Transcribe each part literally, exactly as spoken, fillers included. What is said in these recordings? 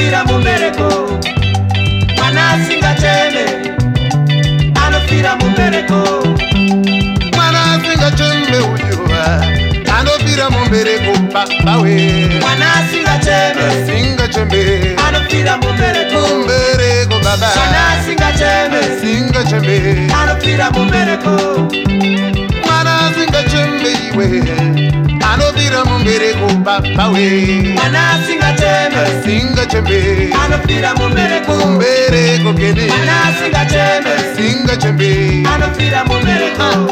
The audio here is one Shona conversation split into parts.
anofira mumbereko, mwana asingacheme anofira mumbereko, mwana asingacheme ujuwa anofira mumbereko baba we, mwana asingacheme asingacheme anofira mumbereko, mumbereko baba, mwana asingacheme asingacheme anofira mumbereko, mwana asingacheme iwe anofira mumbereko baba we, mwana asingacheme asingacheme anofira mumbereko, mumbereko kene, mwana asingacheme asingacheme anofira mumbereko.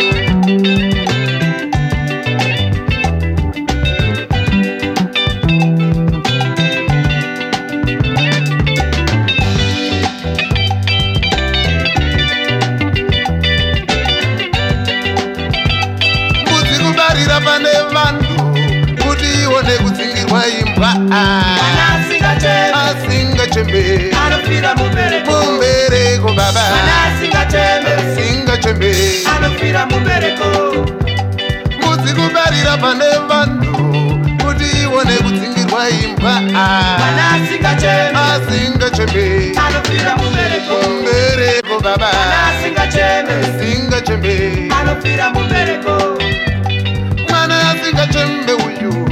Pane vandu kuti ione kudzingirwa imbwa, mwana asingacheme asingacheme anofira mumbereko, mumbereko baba, mwana asingacheme asingacheme anofira mumbereko, mudzikubarira pane vandu kuti ione kudzingirwa imbwa, mwana asingacheme asingacheme anofira mumbereko, mumbereko baba, mwana asingacheme asingacheme anofira mumbereko, mwana asingacheme uyu,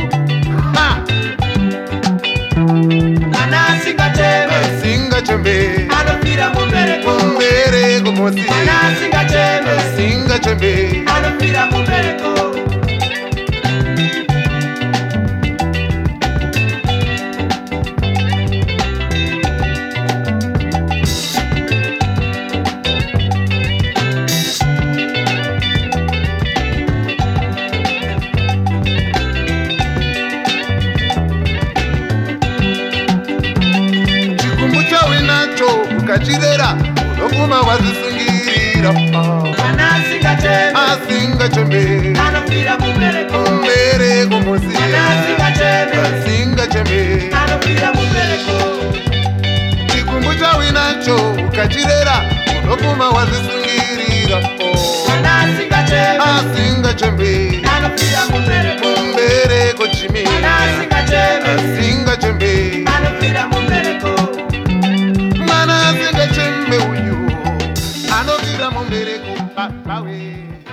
mwana asingacheme asingacheme anofira mumbereko, mumbereko mosi, mwana asingacheme asingacheme anofira mumbereko. ukachirera unofuma wazisungirira, mwana asingacheme asingacheme anofira mumbereko, mumbereko mosi, mwana asingacheme asingacheme anofira mumbereko, chikumbu chawinacho ukachirera unofuma wazisungirira, mwana asingacheme asingacheme anofira mumbereko, mumbereko chimi, mwana asingacheme asingacheme anofira mumbereko, mwana asingacheme uyu anofira mumbereko baba we.